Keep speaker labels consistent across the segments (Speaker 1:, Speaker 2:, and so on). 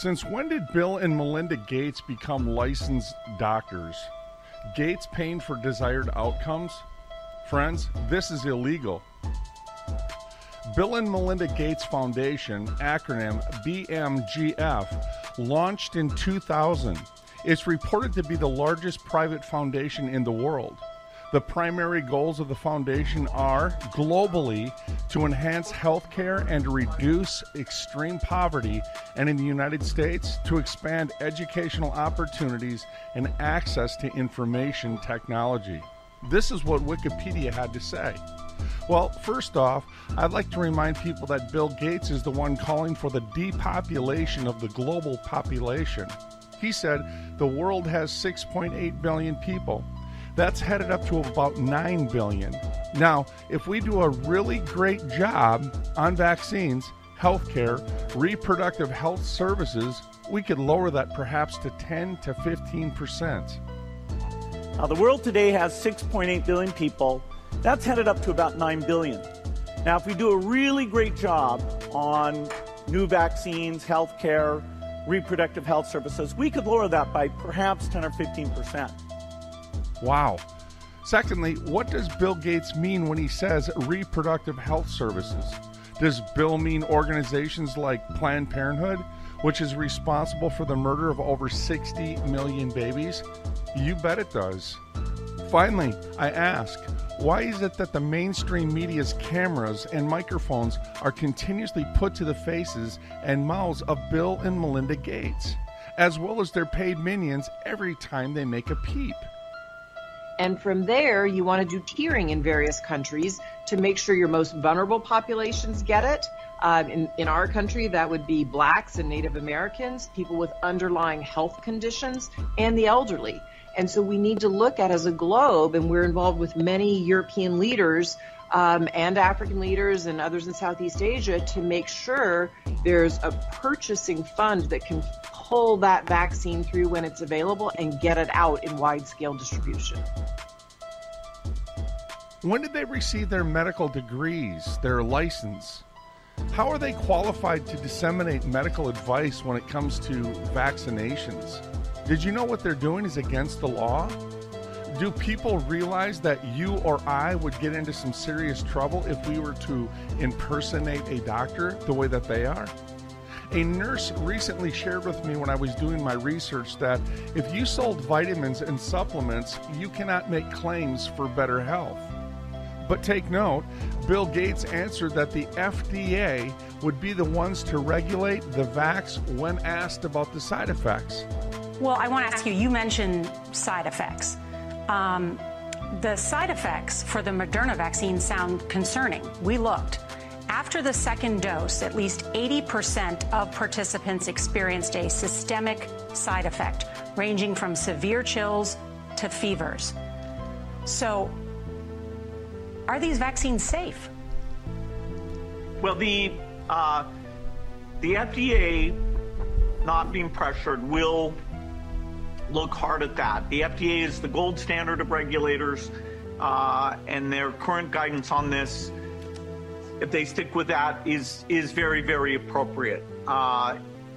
Speaker 1: Since when did Bill and Melinda Gates become licensed doctors? Gates paying for desired outcomes? Friends, this is illegal. Bill and Melinda Gates Foundation, acronym BMGF, launched in 2000. It's reported to be the largest private foundation in the world. The primary goals of the foundation are, globally, to enhance healthcare and to reduce extreme poverty, and in the United States, to expand educational opportunities and access to information technology. This is what Wikipedia had to say. Well, first off, I'd like to remind people that Bill Gates is the one calling for the depopulation of the global population. He said the world has 6.8 billion people. That's headed up to about 9 billion. Now, if we do a really great job on vaccines, healthcare, reproductive health services, we could lower that perhaps to 10 to 15%.
Speaker 2: Now, the world today has 6.8 billion people. That's headed up to about 9 billion. Now, if we do a really great job on new vaccines, healthcare, reproductive health services, we could lower that by perhaps 10 or 15%.
Speaker 1: Wow. Secondly, what does Bill Gates mean when he says reproductive health services? Does Bill mean organizations like Planned Parenthood, which is responsible for the murder of over 60 million babies? You bet it does. Finally, I ask, why is it that the mainstream media's cameras and microphones are continuously put to the faces and mouths of Bill and Melinda Gates, as well as their paid minions every time they make a peep?
Speaker 3: And from there, you want to do tiering in various countries to make sure your most vulnerable populations get it. In our country, that would be blacks and Native Americans, people with underlying health conditions, and the elderly. And so we need to look at, as a globe, and we're involved with many European leaders and African leaders and others in Southeast Asia, to make sure there's a purchasing fund that can pull that vaccine through when it's available and get it out in wide-scale distribution.
Speaker 1: When did they receive their medical degrees, their license? How are they qualified to disseminate medical advice when it comes to vaccinations? Did you know what they're doing is against the law? Do people realize that you or I would get into some serious trouble if we were to impersonate a doctor the way that they are? A nurse recently shared with me when I was doing my research that if you sold vitamins and supplements, you cannot make claims for better health. But take note, Bill Gates answered that the FDA would be the ones to regulate the vax when asked about the side effects.
Speaker 4: Well, I want to ask you, you mentioned side effects. The side effects for the Moderna vaccine sound concerning. We looked. After the second dose, at least 80% of participants experienced a systemic side effect, ranging from severe chills to fevers. So, are these vaccines safe?
Speaker 2: Well, the FDA, not being pressured, will look hard at that. The FDA is the gold standard of regulators, and their current guidance on this, if they stick with that, is very, very appropriate.
Speaker 1: The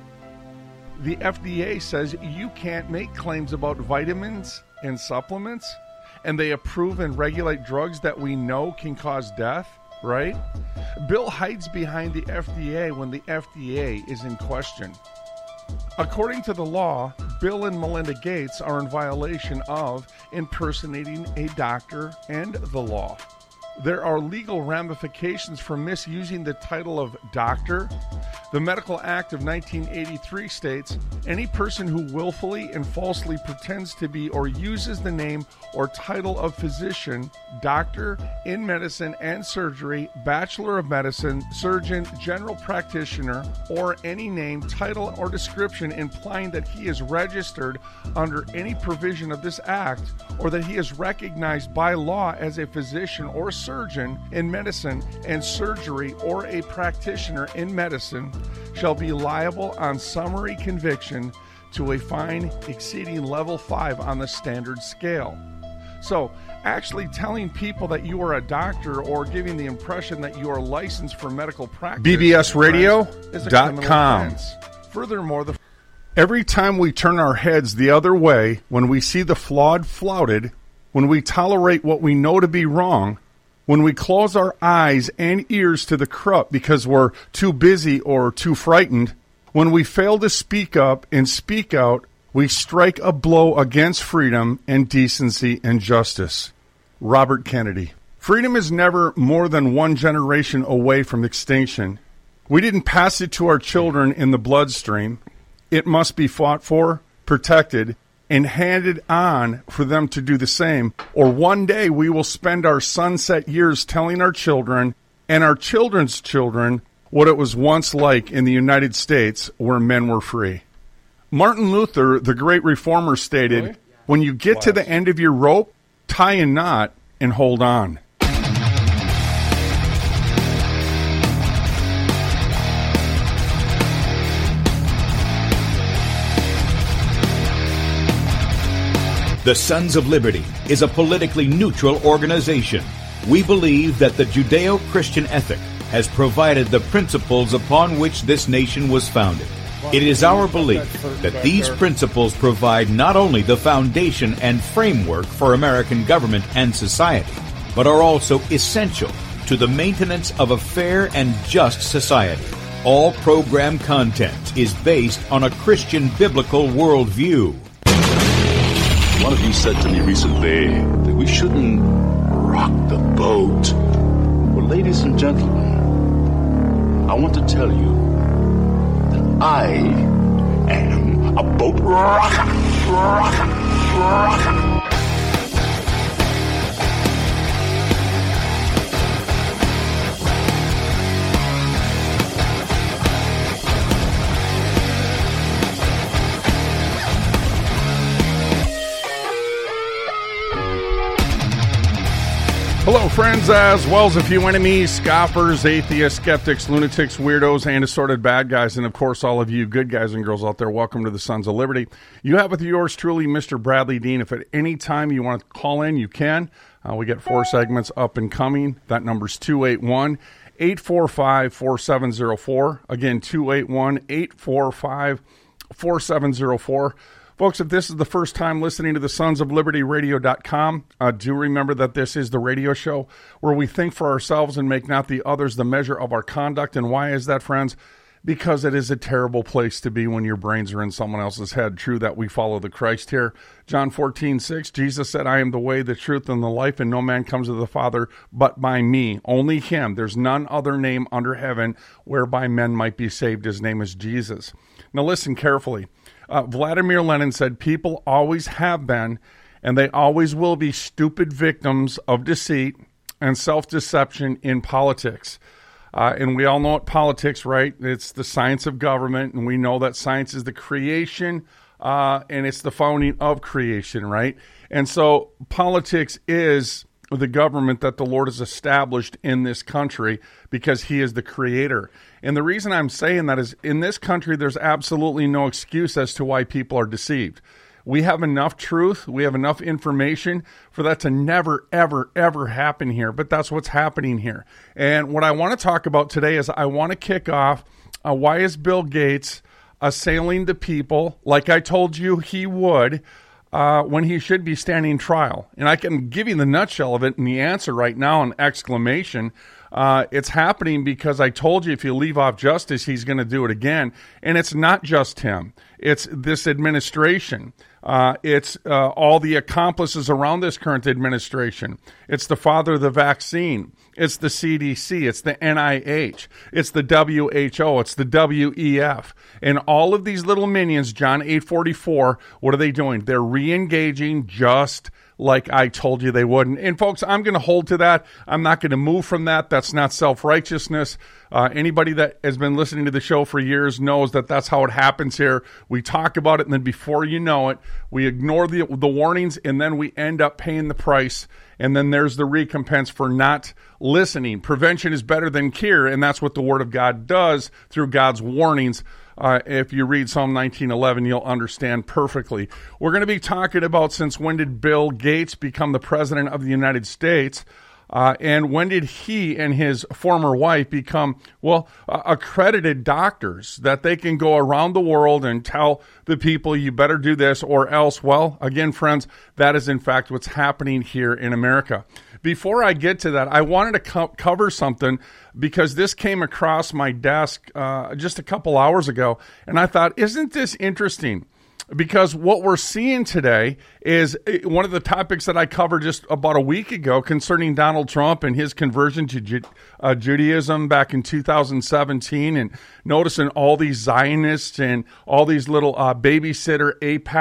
Speaker 1: FDA says you can't make claims about vitamins and supplements, and they approve and regulate drugs that we know can cause death, right? Bill hides behind the FDA when the FDA is in question. According to the law, Bill and Melinda Gates are in violation of impersonating a doctor and the law. There are legal ramifications for misusing the title of doctor. The Medical Act of 1983 states, any person who willfully and falsely pretends to be or uses the name or title of physician, doctor in medicine and surgery, bachelor of medicine, surgeon, general practitioner, or any name, title, or description implying that he is registered under any provision of this act, or that he is recognized by law as a physician or surgeon in medicine and surgery, or a practitioner in medicine, shall be liable on summary conviction to a fine exceeding level 5 on the standard scale. So, actually telling people that you are a doctor or giving the impression that you are licensed for medical practice
Speaker 5: bbsradio.com.
Speaker 1: Furthermore, Every time we turn our heads the other way, when we see the flawed flouted, when we tolerate what we know to be wrong, when we close our eyes and ears to the corrupt because we're too busy or too frightened, when we fail to speak up and speak out, we strike a blow against freedom and decency and justice. Robert Kennedy. Freedom is never more than one generation away from extinction. We didn't pass it to our children in the bloodstream. It must be fought for, protected, and handed on for them to do the same, or one day we will spend our sunset years telling our children and our children's children what it was once like in the United States where men were free. Martin Luther, the great reformer, stated, when you get to the end of your rope, tie a knot and hold on.
Speaker 5: The Sons of Liberty is a politically neutral organization. We believe that the Judeo-Christian ethic has provided the principles upon which this nation was founded. It is our belief that these principles provide not only the foundation and framework for American government and society, but are also essential to the maintenance of a fair and just society. All program content is based on a Christian biblical worldview.
Speaker 6: One of you said to me recently that we shouldn't rock the boat. Well, ladies and gentlemen, I want to tell you that I am a boat rocker.
Speaker 1: Hello, friends, as well as a few enemies, scoffers, atheists, skeptics, lunatics, weirdos, and assorted bad guys, and of course, all of you good guys and girls out there, welcome to the Sons of Liberty. You have with yours truly, Mr. Bradley Dean. If at any time you want to call in, you can. We get 4 segments up and coming. That number's 281-845-4704. Again, 281-845-4704. Folks, if this is the first time listening to the Sons of Liberty Radio.com, do remember that this is the radio show where we think for ourselves and make not the others the measure of our conduct. And why is that, friends? Because it is a terrible place to be when your brains are in someone else's head. True that we follow the Christ here. John 14:6, Jesus said, I am the way, the truth, and the life, and no man comes to the Father but by me. Only him. There's none other name under heaven whereby men might be saved. His name is Jesus. Now listen carefully. Vladimir Lenin said, people always have been, and they always will be stupid victims of deceit and self-deception in politics. And we all know what politics, right? It's the science of government, and we know that science is the creation, and it's the founding of creation, right? And so politics is the government that the Lord has established in this country because he is the creator. And the reason I'm saying that is in this country, there's absolutely no excuse as to why people are deceived. We have enough truth. We have enough information for that to never, ever, ever happen here. But that's what's happening here. And what I want to talk about today is I want to kick off why is Bill Gates assailing the people like I told you he would when he should be standing trial. And I can give you the nutshell of it and the answer right now, an exclamation. It's happening because I told you if you leave off justice, he's going to do it again. And it's not just him. It's this administration. It's all the accomplices around this current administration. It's the father of the vaccine. It's the CDC. It's the NIH. It's the WHO. It's the WEF. And all of these little minions, John 8:44, what are they doing? They're re-engaging just like I told you they wouldn't. And folks, I'm going to hold to that. I'm not going to move from that. That's not self-righteousness. Anybody that has been listening to the show for years knows that that's how it happens here. We talk about it, and then before you know it, we ignore the warnings, and then we end up paying the price. And then there's the recompense for not listening. Prevention is better than cure, and that's what the Word of God does through God's warnings. If you read Psalm 19:11, you'll understand perfectly. We're going to be talking about since when did Bill Gates become the president of the United States? And when did he and his former wife become, accredited doctors that they can go around the world and tell the people you better do this or else? Well, again, friends, that is in fact what's happening here in America. Before I get to that, I wanted to cover something because this came across my desk just a couple hours ago, and I thought, isn't this interesting? Because what we're seeing today is one of the topics that I covered just about a week ago concerning Donald Trump and his conversion to Judaism back in 2017, and noticing all these Zionists and all these little babysitter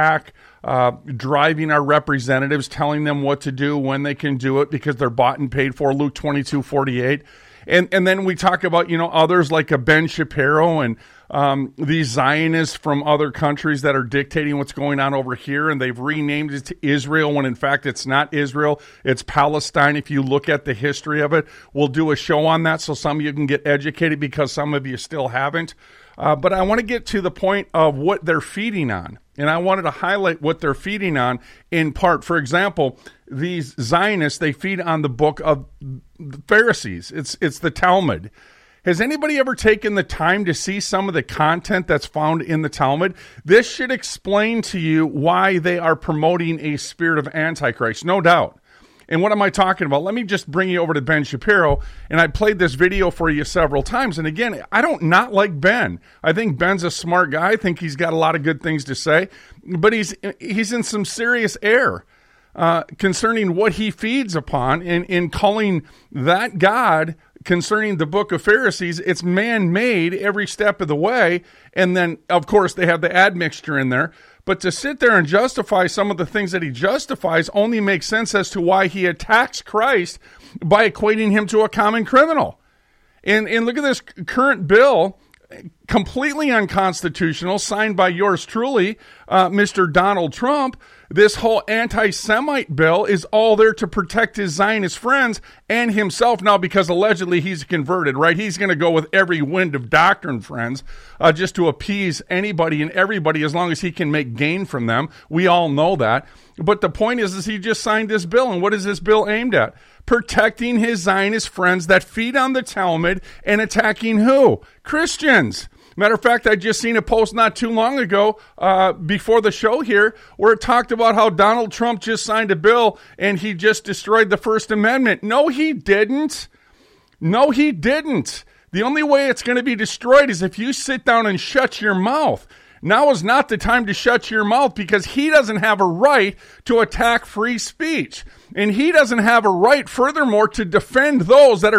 Speaker 1: AIPAC driving our representatives, telling them what to do, when they can do it, because they're bought and paid for, Luke 22:48. And then we talk about, others like a Ben Shapiro and these Zionists from other countries that are dictating what's going on over here, and they've renamed it to Israel when in fact it's not Israel, it's Palestine. If you look at the history of it, we'll do a show on that so some of you can get educated, because some of you still haven't. But I want to get to the point of what they're feeding on. And I wanted to highlight what they're feeding on in part. For example, these Zionists, they feed on the book of the Pharisees. It's the Talmud. Has anybody ever taken the time to see some of the content that's found in the Talmud? This should explain to you why they are promoting a spirit of Antichrist, no doubt. And what am I talking about? Let me just bring you over to Ben Shapiro. And I played this video for you several times. And again, I don't not like Ben. I think Ben's a smart guy. I think he's got a lot of good things to say. But he's in some serious error concerning what he feeds upon in calling that God concerning the book of Pharisees. It's man-made every step of the way. And then, of course, they have the admixture in there. But to sit there and justify some of the things that he justifies only makes sense as to why he attacks Christ by equating him to a common criminal. And look at this current bill, completely unconstitutional, signed by yours truly, Mr. Donald Trump. This whole anti-Semite bill is all there to protect his Zionist friends and himself now, because allegedly he's converted, right? He's going to go with every wind of doctrine, friends, just to appease anybody and everybody as long as he can make gain from them. We all know that. But the point is he just signed this bill. And what is this bill aimed at? Protecting his Zionist friends that feed on the Talmud and attacking who? Christians. Matter of fact, I just seen a post not too long ago before the show here where it talked about how Donald Trump just signed a bill and he just destroyed the First Amendment. No, he didn't. No, he didn't. The only way it's going to be destroyed is if you sit down and shut your mouth. Now is not the time to shut your mouth, because he doesn't have a right to attack free speech. And he doesn't have a right, furthermore, to defend those that are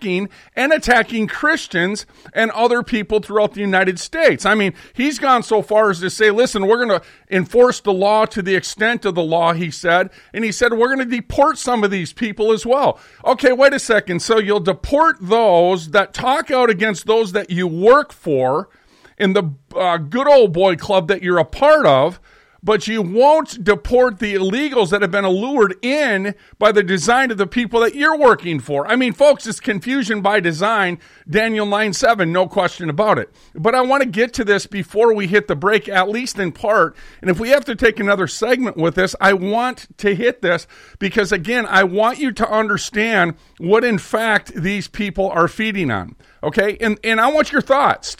Speaker 1: attacking Christians and other people throughout the United States. I mean, he's gone so far as to say, listen, we're going to enforce the law to the extent of the law, he said. And he said, we're going to deport some of these people as well. Okay, wait a second. So you'll deport those that talk out against those that you work for in the good old boy club that you're a part of, but you won't deport the illegals that have been allured in by the design of the people that you're working for. I mean, folks, it's confusion by design. Daniel 9:7, no question about it. But I want to get to this before we hit the break, at least in part. And if we have to take another segment with this, I want to hit this because, again, I want you to understand what, in fact, these people are feeding on. Okay? And I want your thoughts.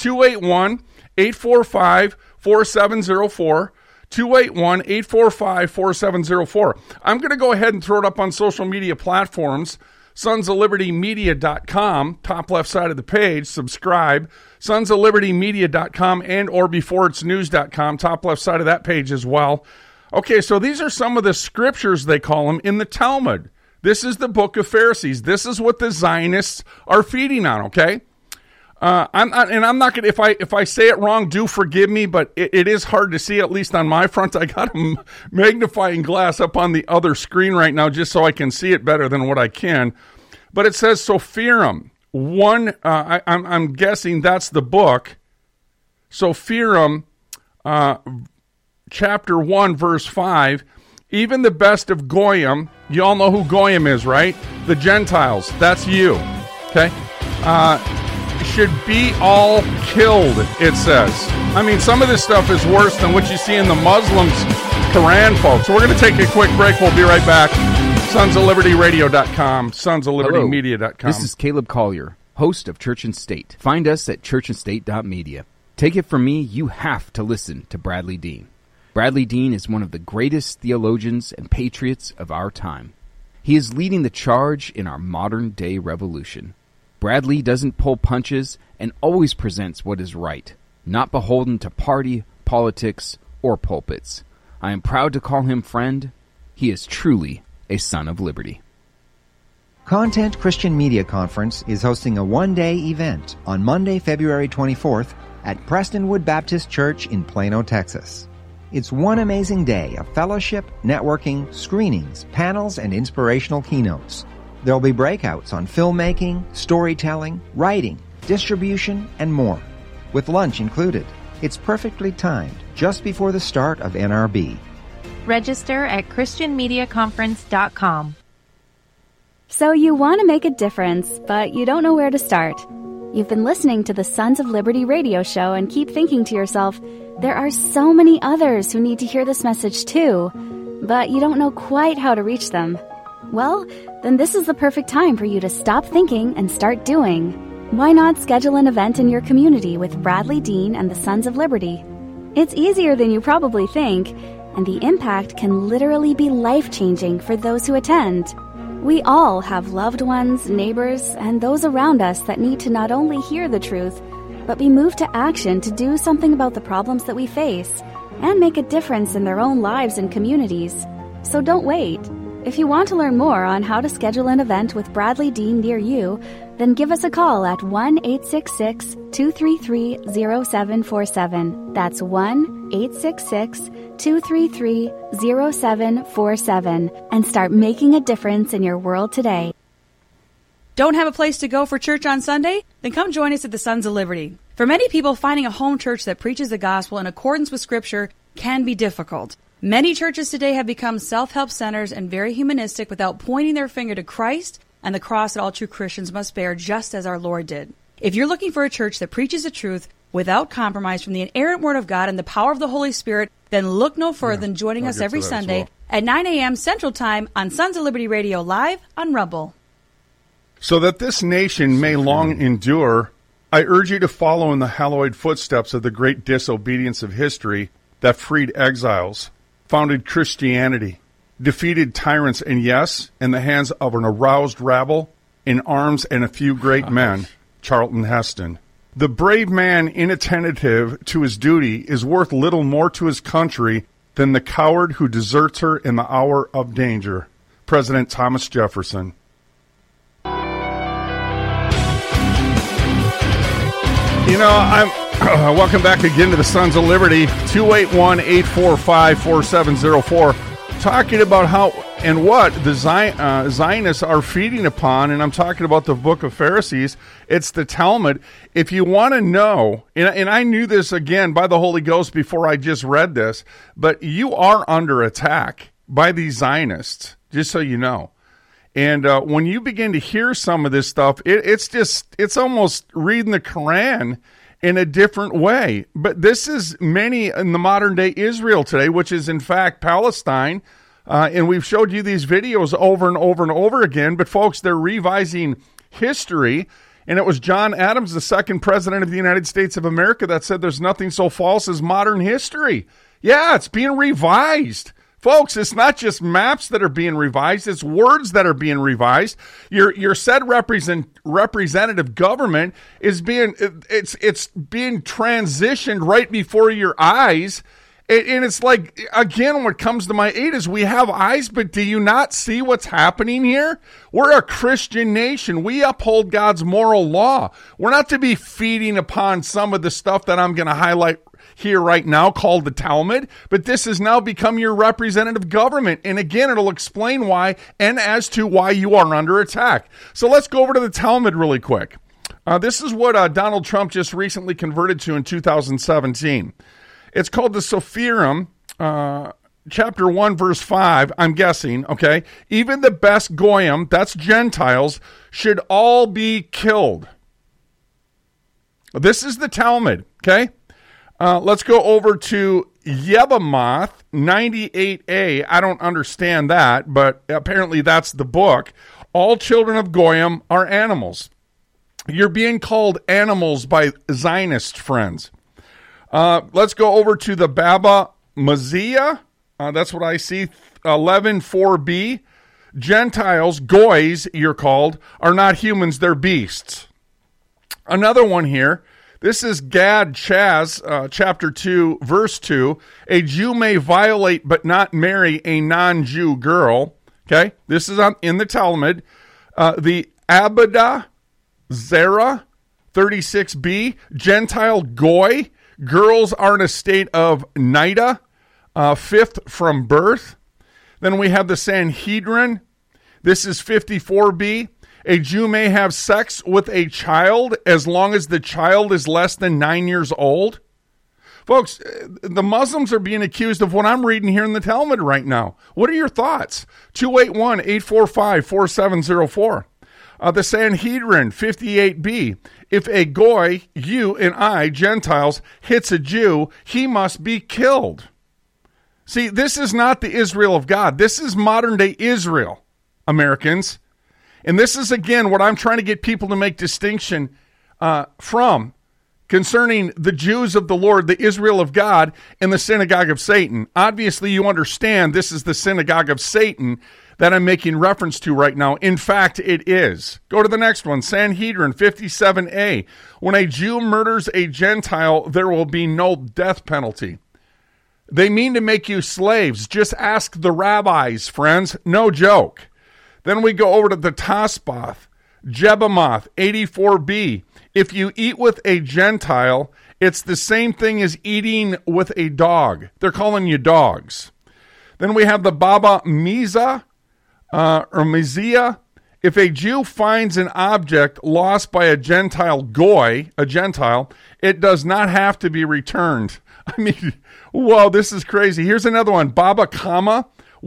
Speaker 1: 281-845-4704. 281-845-4704. I'm going to go ahead and throw it up on social media platforms. sonsoflibertymedia.com, top left side of the page, subscribe. sonsoflibertymedia.com and or beforeitsnews.com, top left side of that page as well. Okay, so these are some of the scriptures, they call them, in the Talmud. This is the book of Pharisees. This is what the Zionists are feeding on, okay? I'm not going to, if I say it wrong, do forgive me, but it is hard to see, at least on my front. I got a magnifying glass up on the other screen right now just so I can see it better than what I can. But it says Sophirim. I'm guessing that's the book. Sophirim, chapter 1, verse 5. Even the best of Goyim, you all know who Goyim is, right? The Gentiles. That's you. Okay? Should be all killed, it says. I mean, some of this stuff is worse than what you see in the Muslims' Quran, folks. So we're going to take a quick break. We'll be right back. SonsOfLibertyRadio.com, SonsOfLibertyMedia.com.
Speaker 7: This is Caleb Collier, host of Church and State. Find us at churchandstate.media. Take it from me, you have to listen to Bradley Dean. Bradley Dean is one of the greatest theologians and patriots of our time. He is leading the charge in our modern-day revolution. Bradley doesn't pull punches and always presents what is right, not beholden to party, politics, or pulpits. I am proud to call him friend. He is truly a son of liberty.
Speaker 8: Content Christian Media Conference is hosting a one-day event on Monday, February 24th at Prestonwood Baptist Church in Plano, Texas. It's one amazing day of fellowship, networking, screenings, panels, and inspirational keynotes. There'll be breakouts on filmmaking, storytelling, writing, distribution, and more, with lunch included. It's perfectly timed, just before the start of NRB.
Speaker 9: Register at ChristianMediaConference.com.
Speaker 10: So you want to make a difference, but you don't know where to start. You've been listening to the Sons of Liberty radio show and keep thinking to yourself, there are so many others who need to hear this message too, but you don't know quite how to reach them. Well, then this is the perfect time for you to stop thinking and start doing. Why not schedule an event in your community with Bradley Dean and the Sons of Liberty? It's easier than you probably think, and the impact can literally be life-changing for those who attend. We all have loved ones, neighbors, and those around us that need to not only hear the truth, but be moved to action to do something about the problems that we face and make a difference in their own lives and communities. So don't wait. If you want to learn more on how to schedule an event with Bradley Dean near you, then give us a call at 1-866-233-0747. That's 1-866-233-0747 and start making a difference in your world today.
Speaker 11: Don't have a place to go for church on Sunday? Then come join us at the Sons of Liberty. For many people, finding a home church that preaches the gospel in accordance with Scripture can be difficult. Many churches today have become self-help centers and very humanistic without pointing their finger to Christ and the cross that all true Christians must bear, just as our Lord did. If you're looking for a church that preaches the truth without compromise from the inerrant Word of God and the power of the Holy Spirit, then look no further than joining us every Sunday at 9 a.m. Central Time on Sons of Liberty Radio Live on Rumble.
Speaker 1: So that this nation may long endure, I urge you to follow in the hallowed footsteps of the great disobedience of history that freed exiles, founded Christianity, defeated tyrants, and yes, in the hands of an aroused rabble, in arms and a few great men, Charlton Heston. The brave man inattentive to his duty is worth little more to his country than the coward who deserts her in the hour of danger. President Thomas Jefferson. You know, I'm welcome back again to the Sons of Liberty, 281-845-4704, talking about how and what the Zionists are feeding upon, and I'm talking about the book of Pharisees. It's the Talmud. If you want to know, and I knew this again by the Holy Ghost before I just read this, but you are under attack by these Zionists, just so you know. And when you begin to hear some of this stuff, it's almost reading the Quran in a different way. But this is many in the modern day Israel today, which is in fact Palestine. And we've showed you these videos over and over and over again. But folks, they're revising history. And it was John Adams, the second president of the United States of America, that said there's nothing so false as modern history. Yeah, it's being revised. Folks, it's not just maps that are being revised, it's words that are being revised. Your said representative government is being transitioned right before your eyes. And it's like, again, what comes to my aid is we have eyes, but do you not see what's happening here? We're a Christian nation. We uphold God's moral law. We're not to be feeding upon some of the stuff that I'm going to highlight here right now called the Talmud, but this has now become your representative government. And again, it'll explain why and as to why you are under attack. So let's go over to the Talmud really quick. This is what Donald Trump just recently converted to in 2017. It's called the Sophirim, chapter 1, verse 5, I'm guessing, okay? Even the best Goyim, that's Gentiles, should all be killed. This is the Talmud, okay? Let's go over to Yebamoth 98a. I don't understand that, but apparently that's the book. All children of Goyim are animals. You're being called animals by Zionist friends. Let's go over to the Baba Mazia. That's what I see. 11.4b. Gentiles, goys, you're called, are not humans, they're beasts. Another one here. This is Gad Chaz, chapter 2, verse 2. A Jew may violate but not marry a non-Jew girl. Okay, this is in the Talmud. The Abada Zera 36b, Gentile goy, girls are in a state of nida, fifth from birth. Then we have the Sanhedrin. This is 54b. A Jew may have sex with a child as long as the child is less than 9 years old. Folks, the Muslims are being accused of what I'm reading here in the Talmud right now. What are your thoughts? 281-845-4704. The Sanhedrin, 58b. If a goy, you and I, Gentiles, hits a Jew, he must be killed. See, this is not the Israel of God. This is modern-day Israel, Americans. And this is, again, what I'm trying to get people to make distinction from concerning the Jews of the Lord, the Israel of God, and the synagogue of Satan. Obviously, you understand this is the synagogue of Satan that I'm making reference to right now. In fact, it is. Go to the next one, Sanhedrin 57a. When a Jew murders a Gentile, there will be no death penalty. They mean to make you slaves. Just ask the rabbis, friends. No joke. Then we go over to the Tosbath, Jebamoth 84b. If you eat with a Gentile, it's the same thing as eating with a dog. They're calling you dogs. Then we have the Baba Miza, or Mizia. If a Jew finds an object lost by a Gentile goy, a Gentile, it does not have to be returned. I mean, whoa, this is crazy. Here's another one, Baba Kama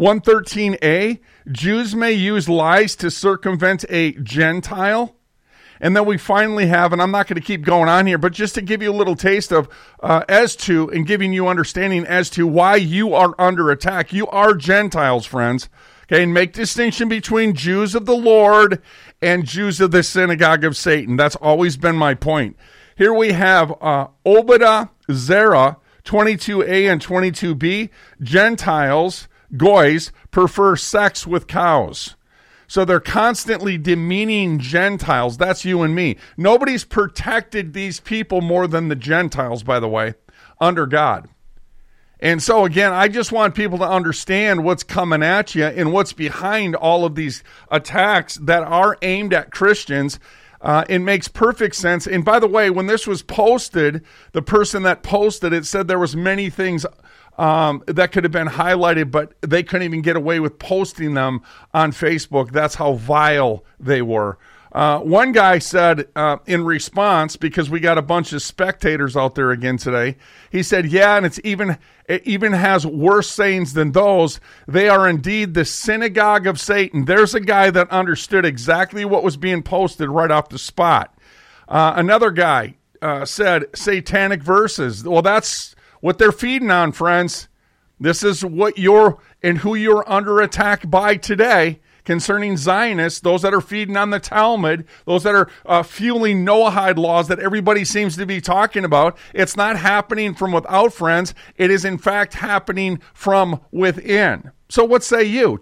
Speaker 1: 113a. Jews may use lies to circumvent a Gentile. And then we finally have, and I'm not going to keep going on here, but just to give you a little taste of as to, and giving you understanding as to why you are under attack. You are Gentiles, friends. Okay, and make distinction between Jews of the Lord and Jews of the synagogue of Satan. That's always been my point. Here we have Obadiah Zerah 22a and 22b. Gentiles, goys, prefer sex with cows. So they're constantly demeaning Gentiles. That's you and me. Nobody's protected these people more than the Gentiles, by the way, under God. And so, again, I just want people to understand what's coming at you and what's behind all of these attacks that are aimed at Christians. It makes perfect sense. And by the way, when this was posted, the person that posted it said there was many things that could have been highlighted, but they couldn't even get away with posting them on Facebook. That's how vile they were. One guy said in response, because we got a bunch of spectators out there again today, he said, yeah, and it even has worse sayings than those. They are indeed the synagogue of Satan. There's a guy that understood exactly what was being posted right off the spot. Another guy said satanic verses. Well, that's what they're feeding on, friends. This is what you're and who you're under attack by today. Concerning Zionists, those that are feeding on the Talmud, those that are fueling Noahide laws that everybody seems to be talking about, it's not happening from without, friends. It is, in fact, happening from within. So what say you?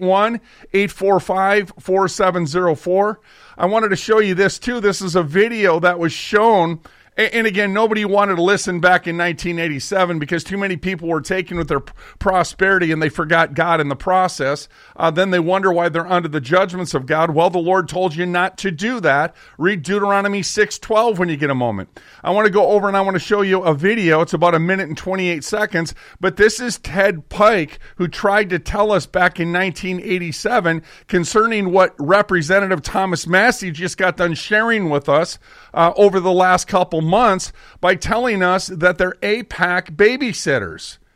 Speaker 1: 281-845-4704. I wanted to show you this, too. This is a video that was shown. And again, nobody wanted to listen back in 1987 because too many people were taken with their prosperity and they forgot God in the process. Then they wonder why they're under the judgments of God. Well, the Lord told you not to do that. Read Deuteronomy 6:12 when you get a moment. I want to go over and I want to show you a video. It's about 1 minute and 28 seconds. But this is Ted Pike, who tried to tell us back in 1987 concerning what Representative Thomas Massey just got done sharing with us over the last couple months by telling us that they're AIPAC babysitters.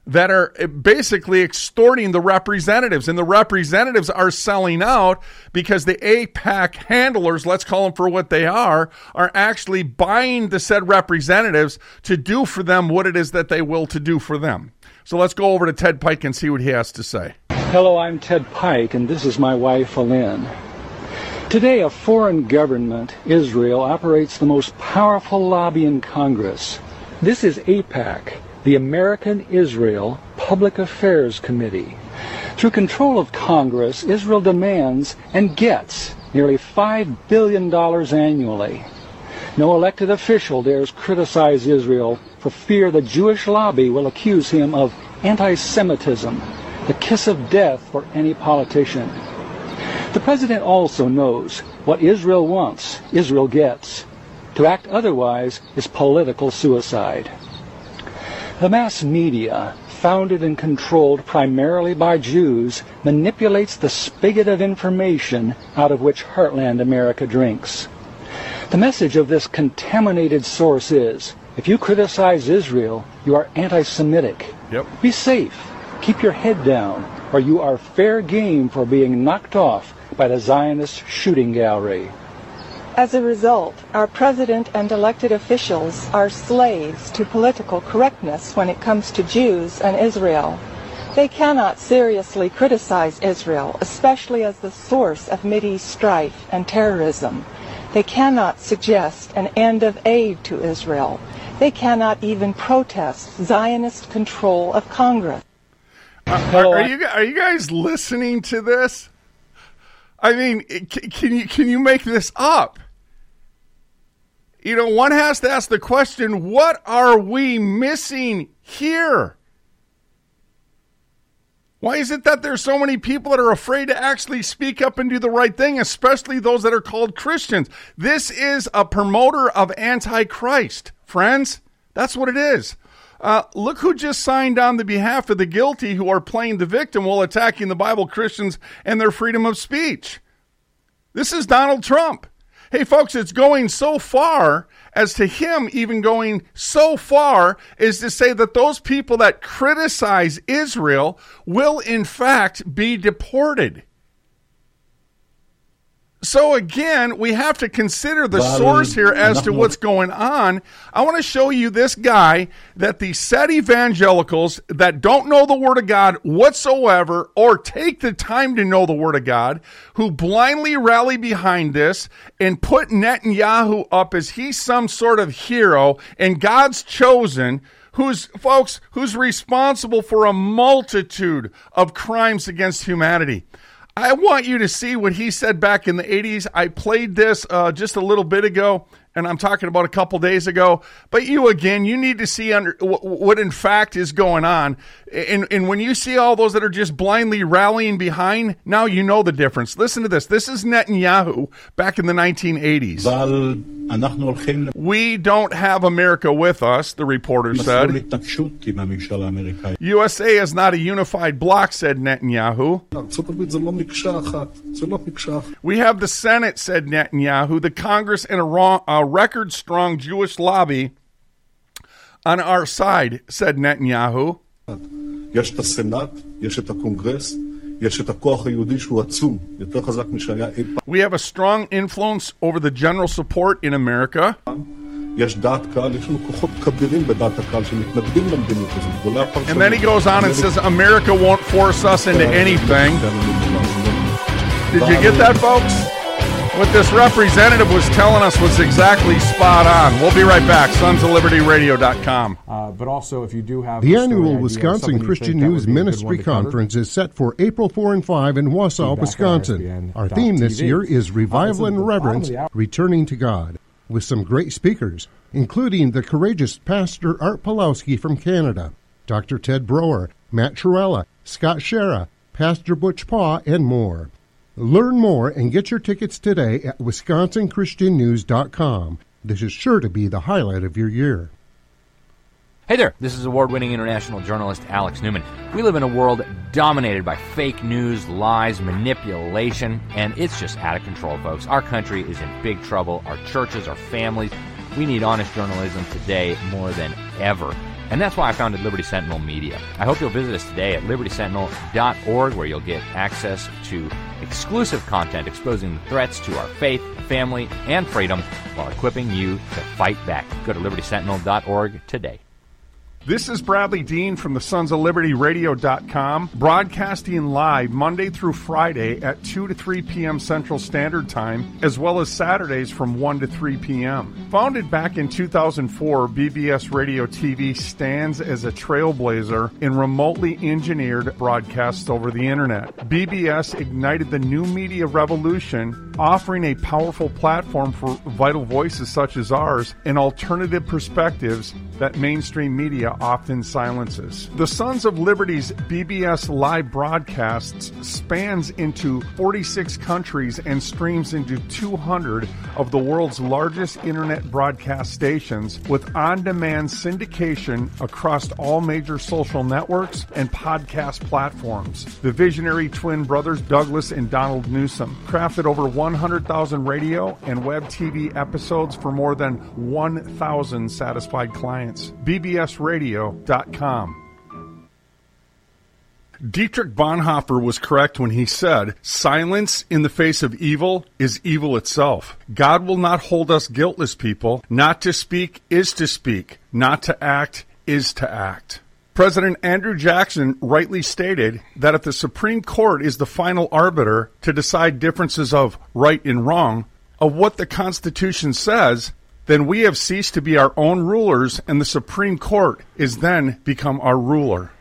Speaker 1: that are basically extorting the representatives, and the representatives are selling out because the AIPAC handlers, let's call them for what they are actually buying the said representatives to do for them what it is that they will to do for them. So let's go over to Ted Pike and see what he has to say.
Speaker 12: Hello, I'm Ted Pike, and this is my wife, Alin. Today, a foreign government, Israel, operates the most powerful lobby in Congress. This is AIPAC, the American Israel Public Affairs Committee. Through control of Congress, Israel demands and gets nearly $5 billion annually. No elected official dares criticize Israel for fear the Jewish lobby will accuse him of anti-Semitism, the kiss of death for any politician. The president also knows what Israel wants, Israel gets. To act otherwise is political suicide. The mass media, founded and controlled primarily by Jews, manipulates the spigot of information out of which Heartland America drinks. The message of this contaminated source is, if you criticize Israel, you are anti-Semitic.
Speaker 1: Yep.
Speaker 12: Be safe. Keep your head down, or you are fair game for being knocked off by the Zionist shooting gallery.
Speaker 13: As a result, our president and elected officials are slaves to political correctness when it comes to Jews and Israel. They cannot seriously criticize Israel, especially as the source of Mideast strife and terrorism. They cannot suggest an end of aid to Israel. They cannot even protest Zionist control of Congress.
Speaker 1: Are you guys listening to this? I mean, can you make this up? You know, one has to ask the question, what are we missing here? Why is it that there's so many people that are afraid to actually speak up and do the right thing, especially those that are called Christians? This is a promoter of Antichrist, friends. That's what it is. Look who just signed on the behalf of the guilty who are playing the victim while attacking the Bible Christians and their freedom of speech. This is Donald Trump. Hey, folks, it's going so far as to him even going so far as to say that those people that criticize Israel will, in fact, be deported. So again, we have to consider the source here as to what's going on. I want to show you this guy that the said evangelicals that don't know the Word of God whatsoever or take the time to know the Word of God, who blindly rally behind this and put Netanyahu up as he's some sort of hero and God's chosen, who's responsible for a multitude of crimes against humanity. I want you to see what he said back in the 80s. I played this just a little bit ago, and I'm talking about a couple days ago. But you need to see what in fact is going on. And when you see all those that are just blindly rallying behind, now you know the difference. Listen to this. This is Netanyahu back in the 1980s. We don't have America with us, the reporter said. USA is not a unified bloc, said Netanyahu. We have the Senate, said Netanyahu, the Congress, and a record-strong Jewish lobby on our side, said Netanyahu.
Speaker 14: יש את הסנאט, יש את הקונגרס, יש את הכוח היהודי שהוא עצום, יותר חזק משהיה אי פעם.
Speaker 1: We have a strong influence over the general support in America.
Speaker 14: יש דעת קהל, יש לנו כוחות כבירים בדעת הקהל שמתנגדים למדיניות הזאת.
Speaker 1: And then he goes on and says, America won't force us into anything. Did you get that, folks? What this representative was telling us was exactly spot on. We'll be right back. SonsOfLibertyRadio.com.
Speaker 15: But also, if you do have
Speaker 16: the annual Wisconsin Christian News Ministry Conference is set for April 4 and 5 in Wausau, Wisconsin. Our theme this year is Revival and Reverence, Returning to God, with some great speakers, including the courageous Pastor Art Pawlowski from Canada, Dr. Ted Brower, Matt Trewhella, Scott Shera, Pastor Butch Paw, and more. Learn more and get your tickets today at WisconsinChristianNews.com. This is sure to be the highlight of your year.
Speaker 17: Hey there, this is award-winning international journalist Alex Newman. We live in a world dominated by fake news, lies, manipulation, and it's just out of control, folks. Our country is in big trouble. Our churches, our families, we need honest journalism today more than ever. And that's why I founded Liberty Sentinel Media. I hope you'll visit us today at libertysentinel.org, where you'll get access to exclusive content exposing the threats to our faith, family, and freedom while equipping you to fight back. Go to libertysentinel.org today.
Speaker 1: This is Bradley Dean from the Sons of Liberty Radio.com, broadcasting live Monday through Friday at 2 to 3 p.m. Central Standard Time, as well as Saturdays from 1 to 3 p.m. Founded back in 2004, BBS Radio TV stands as a trailblazer in remotely engineered broadcasts over the Internet. BBS ignited the new media revolution, offering a powerful platform for vital voices such as ours and alternative perspectives that mainstream media often silences. The Sons of Liberty's BBS live broadcasts spans into 46 countries and streams into 200 of the world's largest internet broadcast stations, with on-demand syndication across all major social networks and podcast platforms. The visionary twin brothers Douglas and Donald Newsom crafted over 100,000 radio and web TV episodes for more than 1,000 satisfied clients. BBSradio.com. Dietrich Bonhoeffer was correct when he said, "Silence in the face of evil is evil itself. God will not hold us guiltless, people. Not to speak is to speak. Not to act is to act." President Andrew Jackson rightly stated that if the Supreme Court is the final arbiter to decide differences of right and wrong, of what the Constitution says, then we have ceased to be our own rulers, and the Supreme Court is then become our ruler.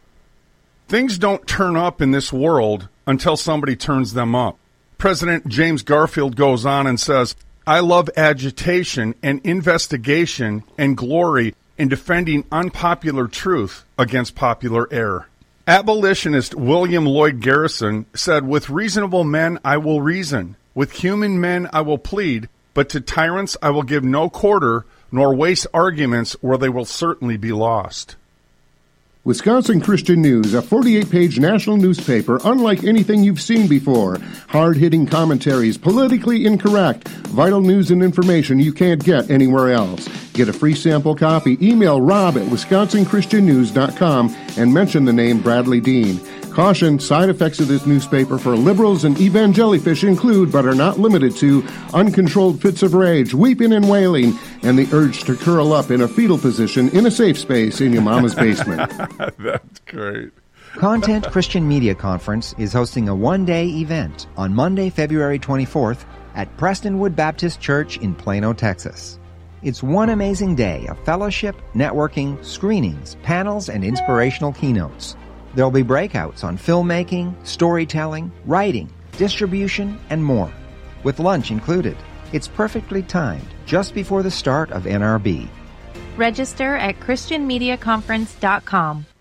Speaker 1: Things don't turn up in this world until somebody turns them up. President James Garfield goes on and says, "I love agitation and investigation and glory in defending unpopular truth against popular error." Abolitionist William Lloyd Garrison said, "With reasonable men I will reason, with human men I will plead, but to tyrants I will give no quarter, nor waste arguments where they will certainly be lost."
Speaker 16: Wisconsin Christian News, a 48-page national newspaper unlike anything you've seen before. Hard-hitting commentaries, politically incorrect, vital news and information you can't get anywhere else. Get a free sample copy. Email Rob at WisconsinChristianNews.com and mention the name Bradley Dean. Caution, side effects of this newspaper for liberals and evangelifish include, but are not limited to, uncontrolled fits of rage, weeping and wailing, and the urge to curl up in a fetal position in a safe space in your mama's basement.
Speaker 1: That's great.
Speaker 8: Content Christian Media Conference is hosting a one-day event on Monday, February 24th at Prestonwood Baptist Church in Plano, Texas. It's one amazing day of fellowship, networking, screenings, panels, and inspirational keynotes. There'll be breakouts on filmmaking, storytelling, writing, distribution, and more, with lunch included. It's perfectly timed, just before the start of NRB.
Speaker 9: Register at ChristianMediaConference.com.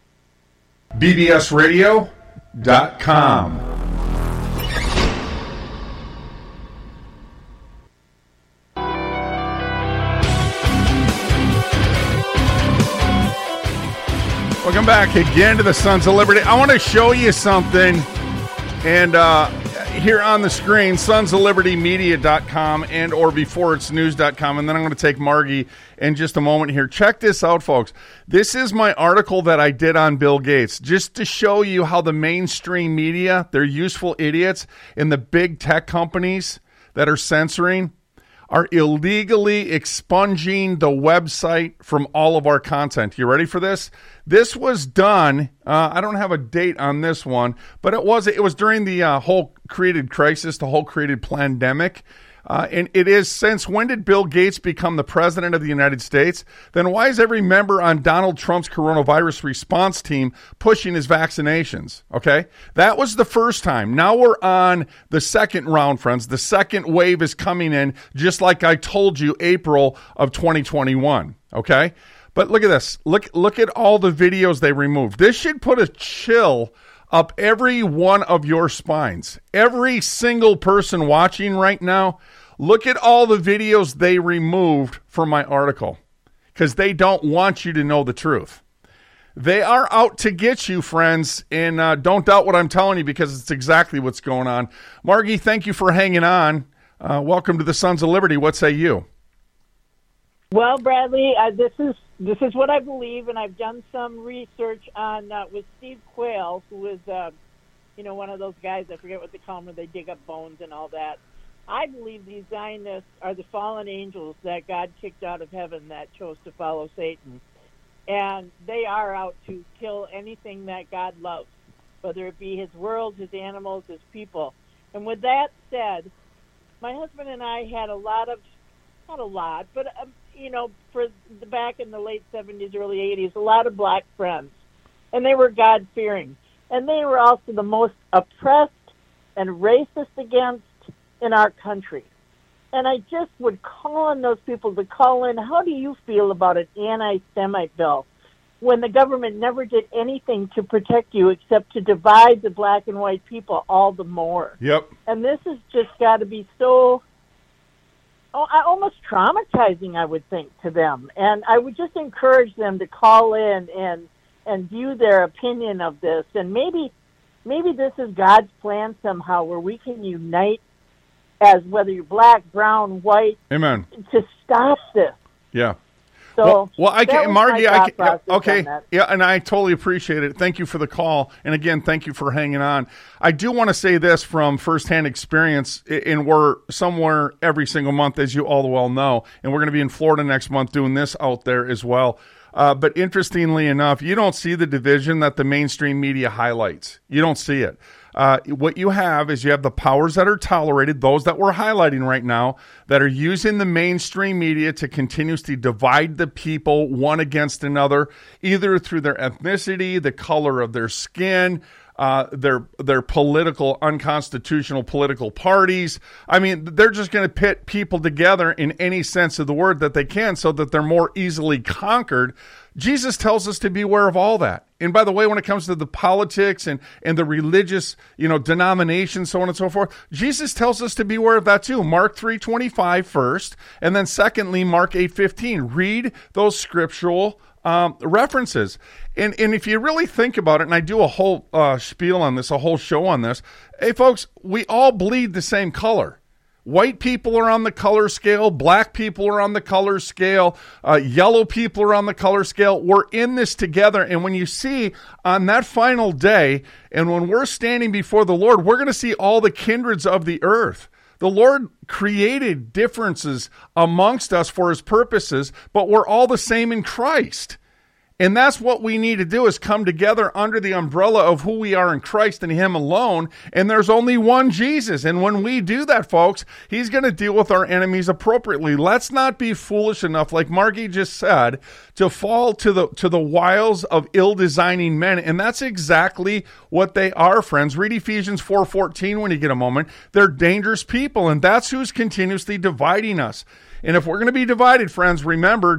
Speaker 1: BBSradio.com. Welcome back again to the Sons of Liberty. I want to show you something, and here on the screen, sonsoflibertymedia.com and or beforeitsnews.com, and then I'm going to take Margie in just a moment here. Check this out, folks. This is my article that I did on Bill Gates, just to show you how the mainstream media, they're useful idiots, and the big tech companies that are censoring are illegally expunging the website from all of our content. You ready for this? This was done, I don't have a date on this one, but it was during the whole created crisis, the whole created pandemic. And it is, since when did Bill Gates become the president of the United States? Then why is every member on Donald Trump's coronavirus response team pushing his vaccinations? Okay, that was the first time. Now we're on the second round, friends. The second wave is coming in, just like I told you, April of 2021. Okay, but look at this. Look at all the videos they removed. This should put a chill up every one of your spines. Every single person watching right now, look at all the videos they removed from my article, because they don't want you to know the truth. They are out to get you, friends, and don't doubt what I'm telling you, because it's exactly what's going on. Margie, thank you for hanging on. Welcome to the Sons of Liberty. What say you?
Speaker 18: Well, Bradley, this is what I believe, and I've done some research on with Steve Quayle, who is one of those guys, I forget what they call them, where they dig up bones and all that. I believe these Zionists are the fallen angels that God kicked out of heaven that chose to follow Satan. And they are out to kill anything that God loves, whether it be his world, his animals, his people. And with that said, my husband and I had for back in the late 70s, early 80s, a lot of black friends. And they were God-fearing. And they were also the most oppressed and racist against in our country. And I just would call on those people to call in, how do you feel about an anti-Semite bill when the government never did anything to protect you except to divide the black and white people all the more?
Speaker 1: Yep.
Speaker 18: And this has just got to be so almost traumatizing, I would think, to them. And I would just encourage them to call in and view their opinion of this. And maybe this is God's plan somehow, where we can unite as whether you're black, brown, white,
Speaker 1: amen,
Speaker 18: to stop this.
Speaker 1: Yeah.
Speaker 18: So,
Speaker 1: Margie, okay, yeah, and I totally appreciate it. Thank you for the call, and again, thank you for hanging on. I do want to say this from firsthand experience, and we're somewhere every single month, as you all well know, and we're going to be in Florida next month doing this out there as well. But interestingly enough, you don't see the division that the mainstream media highlights. You don't see it. What you have is you have the powers that are tolerated, those that we're highlighting right now, that are using the mainstream media to continuously divide the people one against another, either through their ethnicity, the color of their skin, their political, unconstitutional political parties. I mean, they're just going to pit people together in any sense of the word that they can so that they're more easily conquered. Jesus tells us to beware of all that. And by the way, when it comes to the politics and the religious, denominations, so on and so forth, Jesus tells us to beware of that too. Mark 3:25 first, and then secondly, Mark 8:15. Read those scriptural references. And if you really think about it, and I do a whole spiel on this, a whole show on this, hey folks, we all bleed the same color. White people are on the color scale. Black people are on the color scale. Yellow people are on the color scale. We're in this together. And when you see on that final day, and when we're standing before the Lord, we're going to see all the kindreds of the earth. The Lord created differences amongst us for his purposes, but we're all the same in Christ. And that's what we need to do, is come together under the umbrella of who we are in Christ and him alone. And there's only one Jesus. And when we do that, folks, he's going to deal with our enemies appropriately. Let's not be foolish enough, like Margie just said, to fall to the wiles of ill-designing men. And that's exactly what they are, friends. Read Ephesians 4:14 when you get a moment. They're dangerous people, and that's who's continuously dividing us. And if we're going to be divided, friends, remember,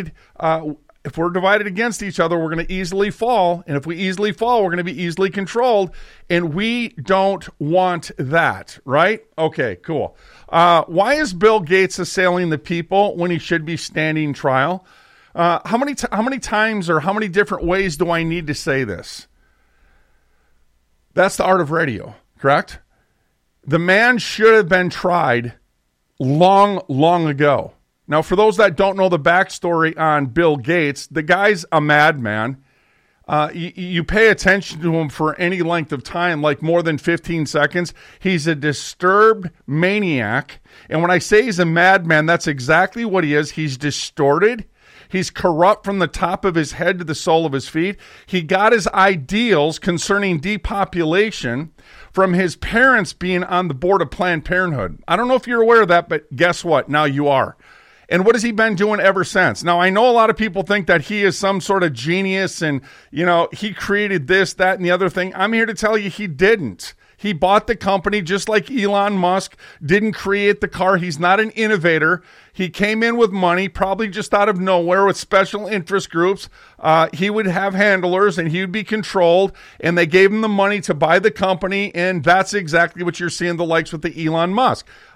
Speaker 1: if we're divided against each other, we're going to easily fall. And if we easily fall, we're going to be easily controlled. And we don't want that, right? Okay, cool. Why is Bill Gates assailing the people when he should be standing trial? How many times or how many different ways do I need to say this? That's the art of radio, correct? The man should have been tried long, long ago. Now, for those that don't know the backstory on Bill Gates, the guy's a madman. You pay attention to him for any length of time, like more than 15 seconds. He's a disturbed maniac. And when I say he's a madman, that's exactly what he is. He's distorted. He's corrupt from the top of his head to the sole of his feet. He got his ideals concerning depopulation from his parents being on the board of Planned Parenthood. I don't know if you're aware of that, but guess what? Now you are. And what has he been doing ever since? Now, I know a lot of people think that he is some sort of genius and, he created this, that, and the other thing. I'm here to tell you he didn't. He bought the company just like Elon Musk didn't create the car. He's not an innovator. He came in with money, probably just out of nowhere with special interest groups. He would have handlers and he would be controlled, and they gave him the money to buy the company, and that's exactly what you're seeing the likes with the Elon Musk.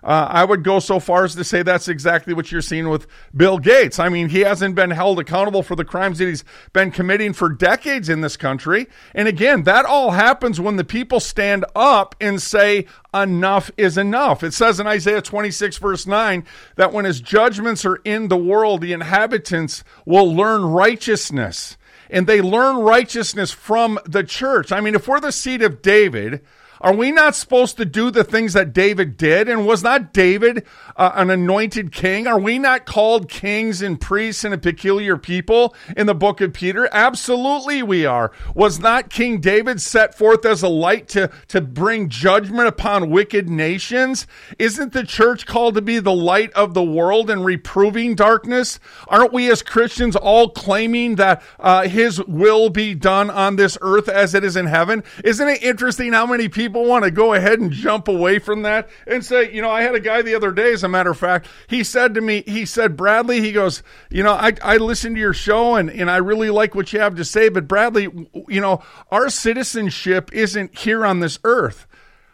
Speaker 1: I would go so far as to say that's exactly what you're seeing with Bill Gates. I mean, he hasn't been held accountable for the crimes that he's been committing for decades in this country. And again, that all happens when the people stand up and say, enough is enough. It says in Isaiah 26, verse 9, that when his judgments are in the world, the inhabitants will learn righteousness. And they learn righteousness from the church. I mean, if we're the seed of David, are we not supposed to do the things that David did? And was not David an anointed king? Are we not called kings and priests and a peculiar people in the book of Peter? Absolutely we are. Was not King David set forth as a light to bring judgment upon wicked nations? Isn't the church called to be the light of the world and reproving darkness? Aren't we as Christians all claiming that his will be done on this earth as it is in heaven? Isn't it interesting how many people want to go ahead and jump away from that and say, I had a guy the other day, as a matter of fact, he said to me, Bradley, he goes, I listened to your show and I really like what you have to say, but Bradley, our citizenship isn't here on this earth.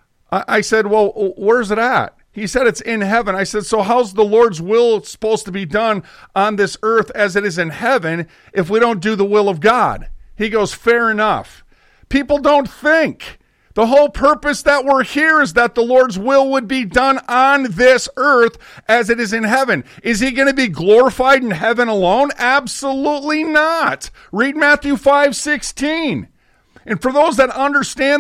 Speaker 1: I said, well, where's it at? He said, it's in heaven. I said, so how's the Lord's will supposed to be done on this earth as it is in heaven if we don't do the will of God? He goes, fair enough. People don't think. The whole purpose that we're here is that the Lord's will would be done on this earth as it is in heaven. Is he going to be glorified in heaven alone? Absolutely not. Read Matthew 5:16. And for those that understand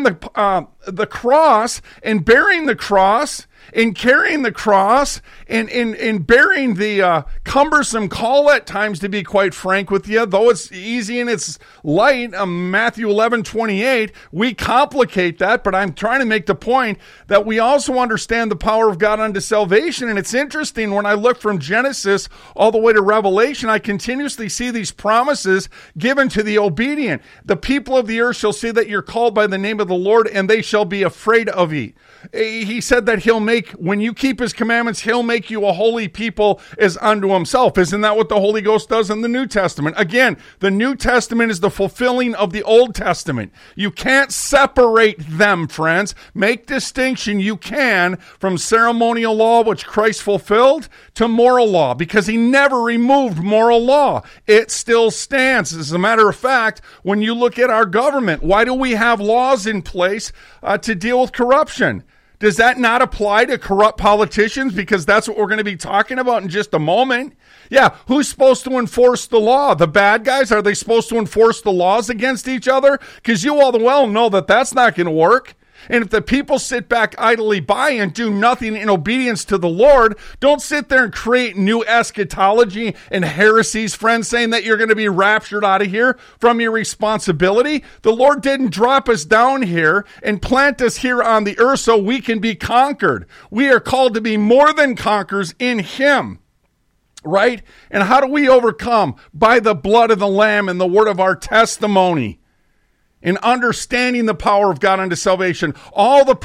Speaker 1: the cross and bearing the cross and carrying the cross and bearing the cumbersome call at times, to be quite frank with you, though it's easy and it's light, Matthew 11:28, we complicate that, but I'm trying to make the point that we also understand the power of God unto salvation. And it's interesting, when I look from Genesis all the way to Revelation, I continuously see these promises given to the obedient. The people of the earth shall see that you're called by the name of the Lord, and they shall be afraid of ye. He said that when you keep his commandments, he'll make you a holy people as unto himself. Isn't that what the Holy Ghost does in the New Testament? Again, the New Testament is the fulfilling of the Old Testament. You can't separate them, friends. Make distinction you can from ceremonial law, which Christ fulfilled, to moral law, because he never removed moral law. It still stands. As a matter of fact, when you look at our government, why do we have laws in place to deal with corruption? Does that not apply to corrupt politicians? Because that's what we're going to be talking about in just a moment. Yeah, who's supposed to enforce the law? The bad guys? Are they supposed to enforce the laws against each other? Because you all well know that that's not going to work. And if the people sit back idly by and do nothing in obedience to the Lord, don't sit there and create new eschatology and heresies, friends, saying that you're going to be raptured out of here from your responsibility. The Lord didn't drop us down here and plant us here on the earth so we can be conquered. We are called to be more than conquerors in him. Right? And how do we overcome? By the blood of the Lamb and the word of our testimony. In understanding the power of God unto salvation, all of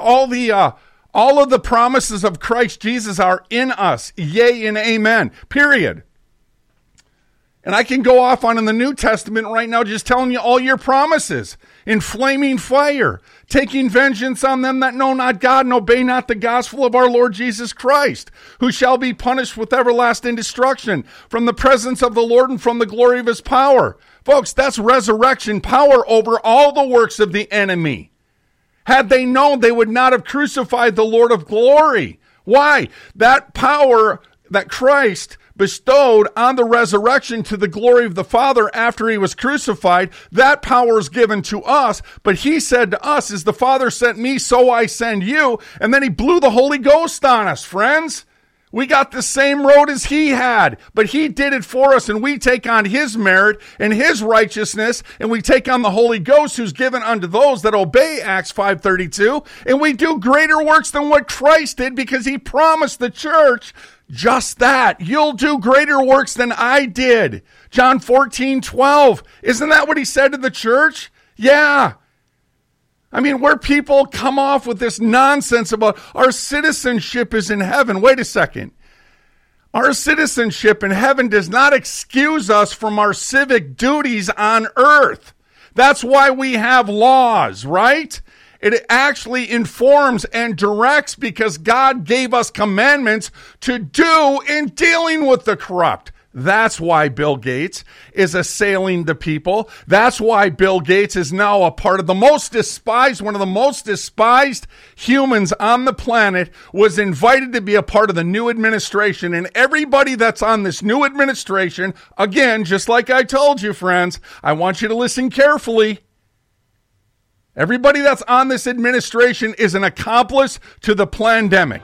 Speaker 1: the promises of Christ Jesus are in us. Yea and amen. Period. And I can go off on in the New Testament right now just telling you all your promises. In flaming fire, taking vengeance on them that know not God and obey not the gospel of our Lord Jesus Christ, who shall be punished with everlasting destruction from the presence of the Lord and from the glory of his power. Folks, that's resurrection power over all the works of the enemy. Had they known, they would not have crucified the Lord of glory. Why? That power that Christ bestowed on the resurrection to the glory of the Father after he was crucified, that power is given to us. But he said to us, as the Father sent me, so I send you. And then he blew the Holy Ghost on us, friends. We got the same road as he had, but he did it for us, and we take on his merit and his righteousness, and we take on the Holy Ghost who's given unto those that obey, Acts 5:32, and we do greater works than what Christ did, because he promised the church just that. You'll do greater works than I did. John 14:12. Isn't that what he said to the church? Yeah. I mean, where people come off with this nonsense about our citizenship is in heaven. Wait a second. Our citizenship in heaven does not excuse us from our civic duties on earth. That's why we have laws, right? It actually informs and directs because God gave us commandments to do in dealing with the corrupt. That's why Bill Gates is assailing the people. That's why Bill Gates is now a part of the most despised, one of the most despised humans on the planet, was invited to be a part of the new administration. And everybody that's on this new administration, again, just like I told you, friends, I want you to listen carefully. Everybody that's on this administration is an accomplice to the pandemic.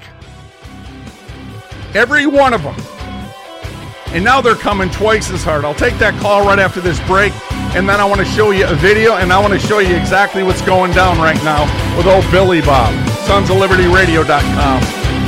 Speaker 1: Every one of them. And now they're coming twice as hard. I'll take that call right after this break, and then I want to show you a video, and I want to show you exactly what's going down right now with old Billy Bob. SonsOfLibertyRadio.com.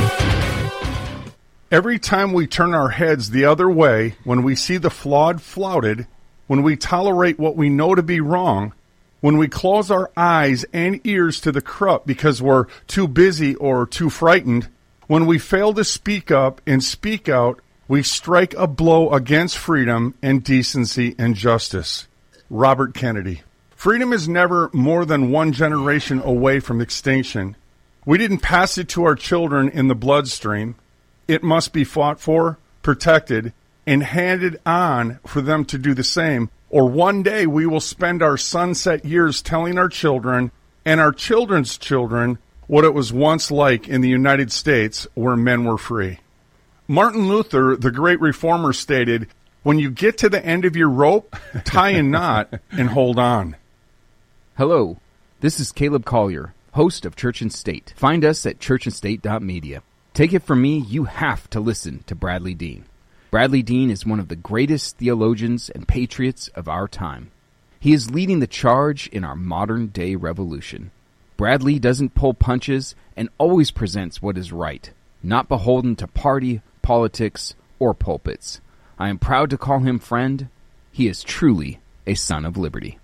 Speaker 1: Every time we turn our heads the other way, when we see the flawed flouted, when we tolerate what we know to be wrong, when we close our eyes and ears to the corrupt because we're too busy or too frightened, when we fail to speak up and speak out, we strike a blow against freedom and decency and justice. Robert Kennedy. Freedom is never more than one generation away from extinction. We didn't pass it to our children in the bloodstream. It must be fought for, protected, and handed on for them to do the same. Or one day we will spend our sunset years telling our children and our children's children what it was once like in the United States where men were free. Martin Luther, the great reformer, stated, when you get to the end of your rope, tie a knot and hold on.
Speaker 7: Hello, this is Caleb Collier, host of Church and State. Find us at churchandstate.media. Take it from me, you have to listen to Bradley Dean. Bradley Dean is one of the greatest theologians and patriots of our time. He is leading the charge in our modern-day revolution. Bradley doesn't pull punches and always presents what is right, not beholden to party, politics, or pulpits. I am proud to call him friend. He is truly a son of liberty.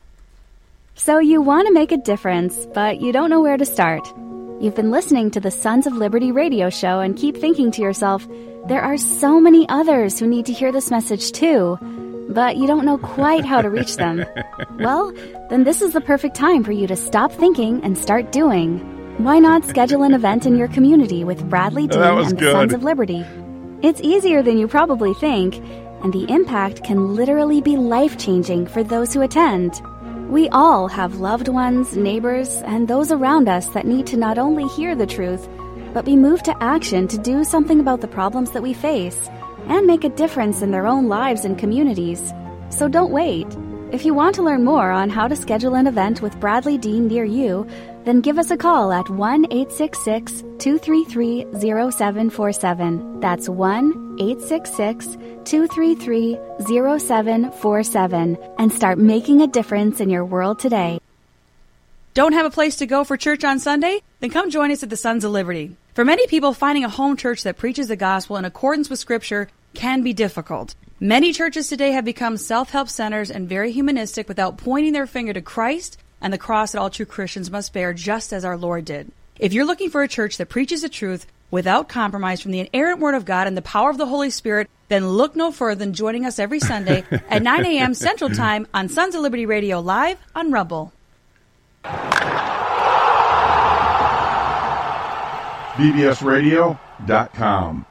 Speaker 10: So you want to make a difference, but you don't know where to start. You've been listening to the Sons of Liberty radio show and keep thinking to yourself, there are so many others who need to hear this message too, but you don't know quite how to reach them. Well, then this is the perfect time for you to stop thinking and start doing. Why not schedule an event in your community with Bradley Dean and the Sons of Liberty? It's easier than you probably think, and the impact can literally be life-changing for those who attend. We all have loved ones, neighbors, and those around us that need to not only hear the truth, but be moved to action to do something about the problems that we face and make a difference in their own lives and communities. So don't wait. If you want to learn more on how to schedule an event with Bradley Dean near you, then give us a call at 1-866-233-0747. That's 1-866-233-0747 and start making a difference in your world today.
Speaker 11: Don't have a place to go for church on Sunday? Then come join us at the Sons of Liberty. For many people, finding a home church that preaches the gospel in accordance with Scripture can be difficult. Many churches today have become self-help centers and very humanistic without pointing their finger to Christ and the cross that all true Christians must bear, just as our Lord did. If you're looking for a church that preaches the truth without compromise from the inerrant Word of God and the power of the Holy Spirit, then look no further than joining us every Sunday at 9 a.m. Central Time on Sons of Liberty Radio Live on Rumble.
Speaker 1: bbsradio.com.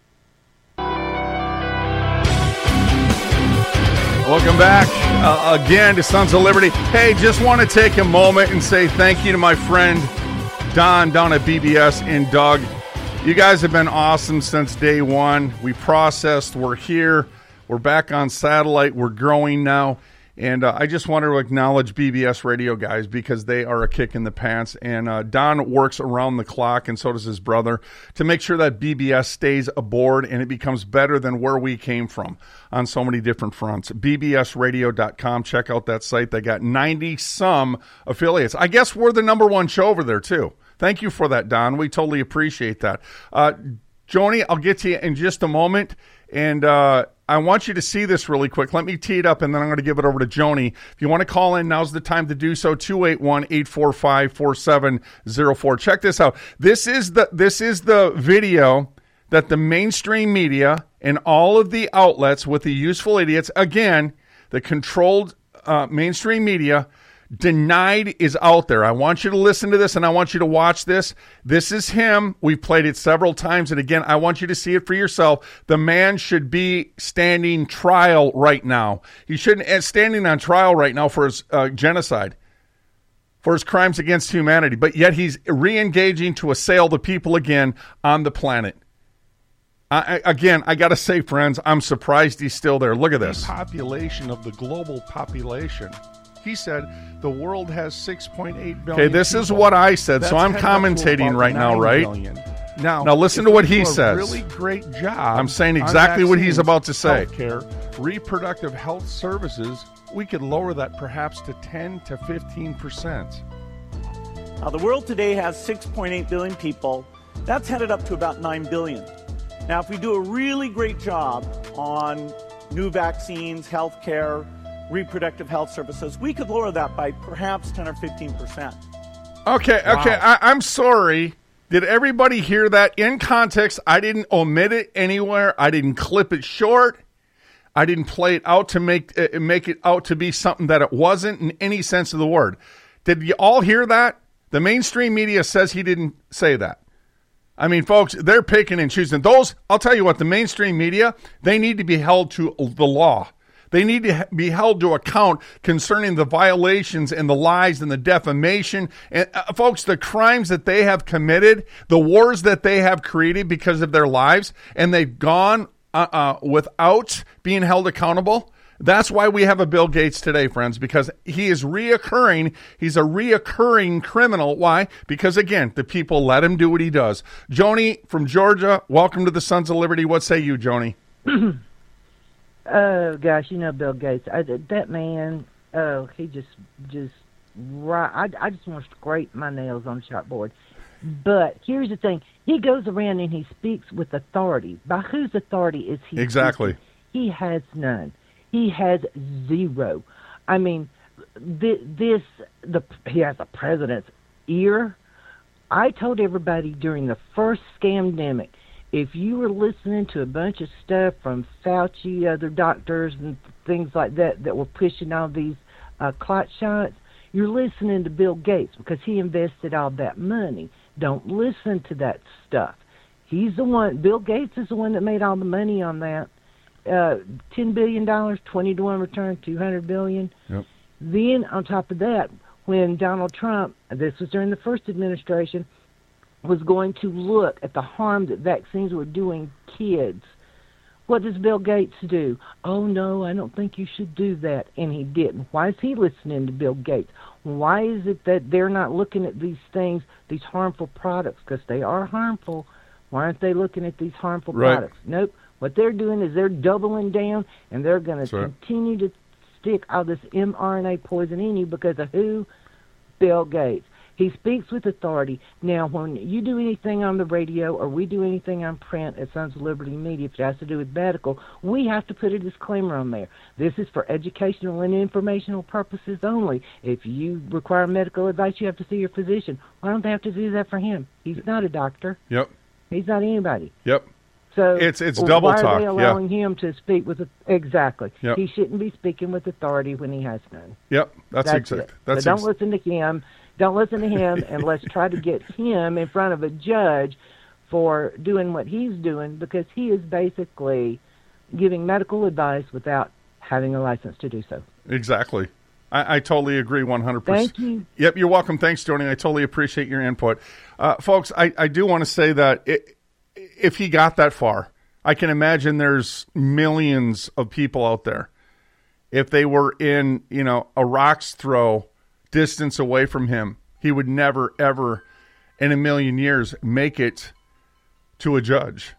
Speaker 1: Welcome back again to Sons of Liberty. Hey, just want to take a moment and say thank you to my friend Don down at BBS and Doug. You guys have been awesome since day one. We processed, we're here, we're back on satellite, we're growing now. And I just wanted to acknowledge BBS Radio guys because they are a kick in the pants. And Don works around the clock, and so does his brother, to make sure that BBS stays aboard and it becomes better than where we came from on so many different fronts. bbsradio.com. Check out that site. They got 90-some affiliates. I guess we're the number one show over there, too. Thank you for that, Don. We totally appreciate that. Joni, I'll get to you in just a moment. And I want you to see this really quick. Let me tee it up, and then I'm going to give it over to Joni. If you want to call in, now's the time to do so. 281-845-4704. Check this out. This is the video that the mainstream media and all of the outlets with the useful idiots, again, the controlled mainstream media, Denied is out there. I want you to listen to this and I want you to watch this. This is him. We've played it several times. And again, I want you to see it for yourself. The man should be standing trial right now. He shouldn't standing on trial right now for his genocide, for his crimes against humanity. But yet he's re-engaging to assail the people again on the planet. I got to say, friends, I'm surprised he's still there. Look at this. The population of the global population. He said the world has 6.8 billion. Okay, this is what I said, so I'm commentating right now, right? Now listen to what he says. Really great job. I'm saying exactly what he's about to say. Healthcare, reproductive health services, we could lower that perhaps to 10 to 15%.
Speaker 2: Now, the world today has 6.8 billion people. That's headed up to about 9 billion. Now, if we do a really great job on new vaccines, healthcare, reproductive health services, we could lower that by perhaps 10 or 15%.
Speaker 1: Okay. I'm sorry. Did everybody hear that? In context, I didn't omit it anywhere. I didn't clip it short. I didn't play it out to make it out to be something that it wasn't in any sense of the word. Did you all hear that? The mainstream media says he didn't say that. I mean, folks, they're picking and choosing. Those, I'll tell you what, the mainstream media, they need to be held to the law. They need to be held to account concerning the violations and the lies and the defamation. And folks, the crimes that they have committed, the wars that they have created because of their lives, and they've gone without being held accountable. That's why we have a Bill Gates today, friends, because he is reoccurring. He's a reoccurring criminal. Why? Because, again, the people let him do what he does. Joni from Georgia, welcome to the Sons of Liberty. What say you, Joni?
Speaker 19: Oh, gosh, Bill Gates. That man, he just right. I just want to scrape my nails on the chalkboard. But here's the thing. He goes around and he speaks with authority. By whose authority is he
Speaker 1: Exactly.
Speaker 19: speaking? He has none. He has zero. I mean, he has a president's ear. I told everybody during the first scamdemic, if you were listening to a bunch of stuff from Fauci, other doctors, and things like that were pushing all these clot shots, you're listening to Bill Gates because he invested all that money. Don't listen to that stuff. He's the one. Bill Gates is the one that made all the money on that. $10 billion, 20-to-1 return, $200 billion.
Speaker 1: Yep.
Speaker 19: Then on top of that, when Donald Trump, this was during the first administration, was going to look at the harm that vaccines were doing kids, what does Bill Gates do? Oh, no, I don't think you should do that. And he didn't. Why is he listening to Bill Gates? Why is it that they're not looking at these things, these harmful products? Because they are harmful. Why aren't they looking at these harmful products? Nope. What they're doing is they're doubling down, and they're going to continue to stick all this mRNA poison in you because of who? Bill Gates. He speaks with authority. Now, when you do anything on the radio or we do anything on print at Sons of Liberty Media, if it has to do with medical, we have to put a disclaimer on there. This is for educational and informational purposes only. If you require medical advice, you have to see your physician. Why don't they have to do that for him? He's not a doctor.
Speaker 1: Yep.
Speaker 19: He's not anybody.
Speaker 1: Yep.
Speaker 19: So
Speaker 1: it's double talk.
Speaker 19: Why are they allowing him to speak with exactly?
Speaker 1: Yep.
Speaker 19: He shouldn't be speaking with authority when he has none.
Speaker 1: Yep, that's exact.
Speaker 19: So don't listen to him. Don't listen to him, and let's try to get him in front of a judge for doing what he's doing, because he is basically giving medical advice without having a license to do so.
Speaker 1: Exactly. I totally agree 100%.
Speaker 19: Thank you.
Speaker 1: Yep, you're welcome. Thanks, Joni. I totally appreciate your input. Folks, I do want to say that if he got that far, I can imagine there's millions of people out there. If they were in, a rock's throw distance away from him, he would never, ever in a million years make it to a judge.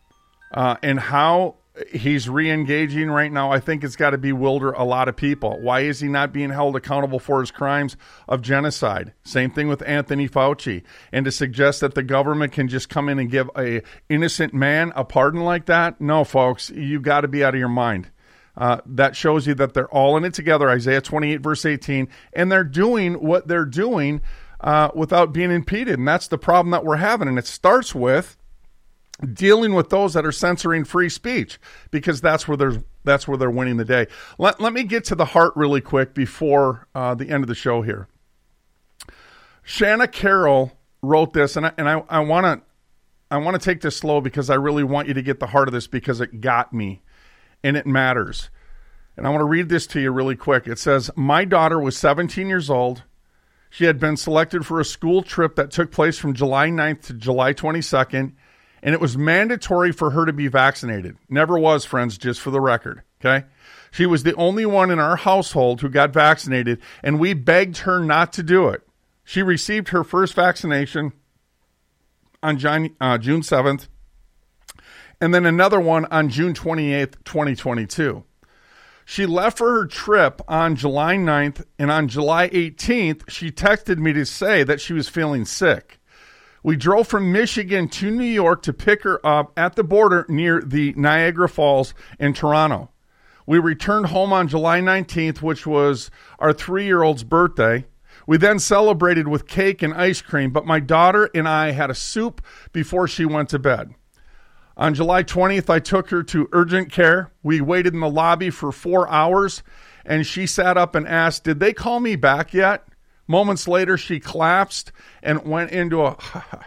Speaker 1: And how he's re-engaging right now, I think it's got to bewilder a lot of people. Why is he not being held accountable for his crimes of genocide? Same thing with Anthony Fauci. And to suggest that the government can just come in and give a innocent man a pardon like that? No, folks, you got to be out of your mind. That shows you that they're all in it together, Isaiah 28, verse 18, and they're doing what they're doing without being impeded. And that's the problem that we're having. And it starts with dealing with those that are censoring free speech, because that's where they're winning the day. Let me get to the heart really quick before the end of the show here. Shanna Carroll wrote this, and I want to take this slow because I really want you to get the heart of this, because it got me and it matters. And I want to read this to you really quick. It says, my daughter was 17 years old. She had been selected for a school trip that took place from July 9th to July 22nd, and it was mandatory for her to be vaccinated. Never was, friends, just for the record, okay? She was the only one in our household who got vaccinated, and we begged her not to do it. She received her first vaccination on June 7th, and then another one on June 28th, 2022. She left for her trip on July 9th, and on July 18th, she texted me to say that she was feeling sick. We drove from Michigan to New York to pick her up at the border near the Niagara Falls in Toronto. We returned home on July 19th, which was our 3-year-old's birthday. We then celebrated with cake and ice cream, but my daughter and I had a soup before she went to bed. On July 20th, I took her to urgent care. We waited in the lobby for 4 hours, and she sat up and asked, "Did they call me back yet?" Moments later, she collapsed and went into a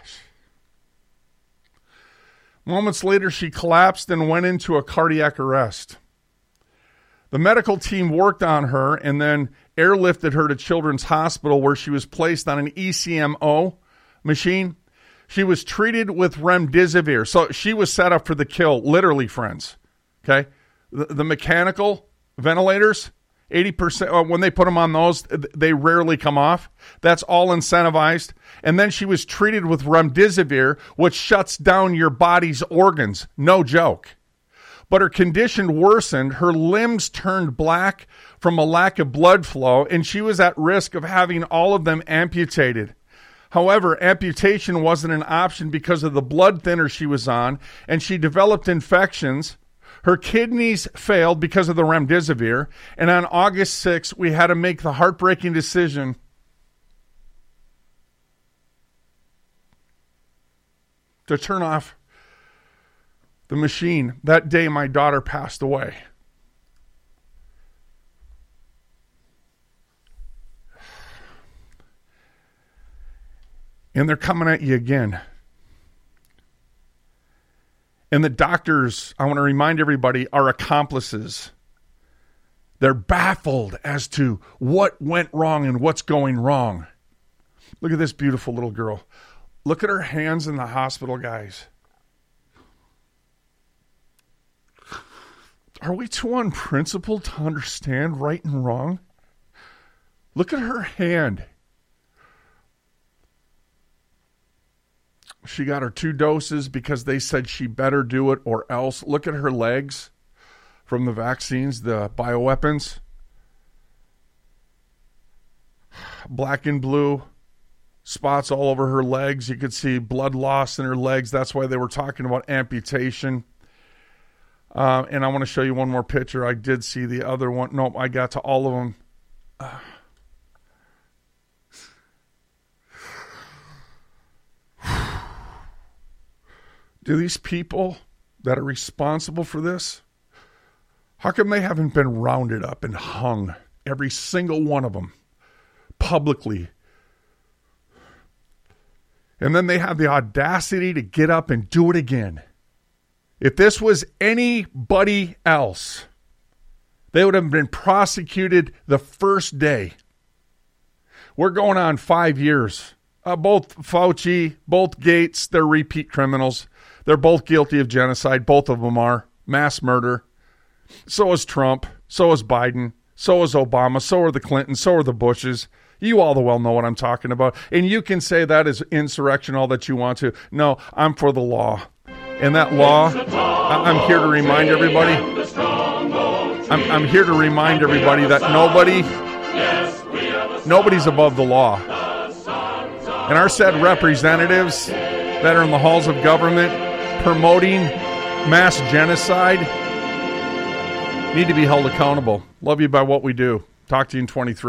Speaker 1: cardiac arrest. The medical team worked on her and then airlifted her to Children's Hospital, where she was placed on an ECMO machine. She was treated with remdesivir. So she was set up for the kill, literally, friends. Okay? The mechanical ventilators, 80%, when they put them on those, they rarely come off. That's all incentivized. And then she was treated with remdesivir, which shuts down your body's organs. No joke. But her condition worsened. Her limbs turned black from a lack of blood flow, and she was at risk of having all of them amputated. However, amputation wasn't an option because of the blood thinner she was on, and she developed infections. Her kidneys failed because of the remdesivir, and on August 6th, we had to make the heartbreaking decision to turn off the machine. That day, my daughter passed away. And they're coming at you again. And the doctors, I want to remind everybody, are accomplices. They're baffled as to what went wrong and what's going wrong. Look at this beautiful little girl. Look at her hands in the hospital, guys. Are we too unprincipled to understand right and wrong? Look at her hand. She got her 2 doses because they said she better do it or else. Look at her legs from the vaccines, the bioweapons. Black and blue spots all over her legs. You could see blood loss in her legs. That's why they were talking about amputation. And I want to show you one more picture. I did see the other one. Nope, I got to all of them. Do these people that are responsible for this, how come they haven't been rounded up and hung, every single one of them, publicly? And then they have the audacity to get up and do it again. If this was anybody else, they would have been prosecuted the first day. We're going on 5 years. Both Fauci, both Gates, they're repeat criminals. They're both guilty of genocide. Both of them are. Mass murder. So is Trump. So is Biden. So is Obama. So are the Clintons. So are the Bushes. You all well know what I'm talking about. And you can say that is insurrection all that you want to. No, I'm for the law. And that law, I'm here to remind everybody. I'm here to remind everybody that nobody's above the law. And our said representatives that are in the halls of government promoting mass genocide need to be held accountable. Love you by what we do. Talk to you in 23.